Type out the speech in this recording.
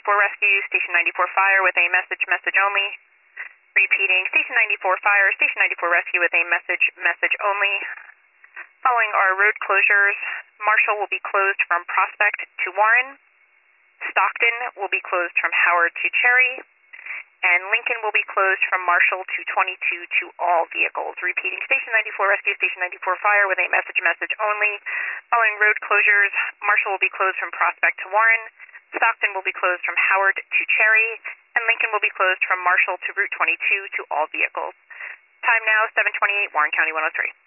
94 Rescue, Station 94 Fire with a message only. Repeating, Station 94 Fire, Station 94 Rescue with a message only. Following our road closures, Marshall will be closed from Prospect to Warren. Stockton will be closed from Howard to Cherry. And Lincoln will be closed from Marshall to 22 to all vehicles. Repeating, Station 94 Rescue, Station 94 Fire with a message only. Following road closures, Marshall will be closed from Prospect to Warren. Stockton will be closed from Howard to Cherry. And Lincoln will be closed from Marshall to Route 22 to all vehicles. Time now, 7:28, Warren County 103.